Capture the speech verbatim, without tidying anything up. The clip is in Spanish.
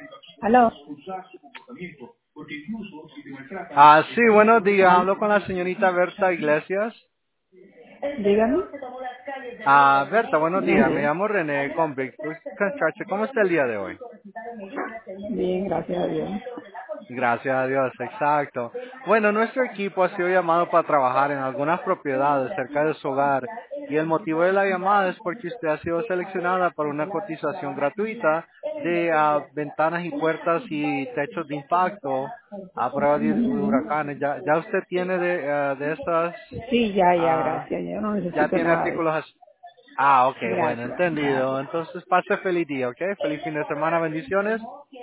Aló, Ah, sí, buenos días. Hablo con la señorita Berta Iglesias. dígame. Ah, Berta, buenos Buenos días. Me días. llamo René con Big Boost Construction. ¿Cómo está el día de hoy? Bien, gracias a Dios. Gracias a Dios, exacto. Bueno, nuestro equipo ha sido llamado para trabajar en algunas propiedades cerca de su hogar y el motivo de la llamada es porque usted ha sido seleccionada para una cotización gratuita de ah, ventanas y puertas y techos de impacto a prueba de Ujú. huracanes. ¿Ya, ya usted tiene de, ah, de estas, Sí, ya, ya, ah, gracias. Yo no ya necesito tiene nada de eso. artículos así? Ah, ok, bueno, Gracias, entendido. gracias. Entonces pase feliz día, ¿ok? Feliz fin de semana, bendiciones.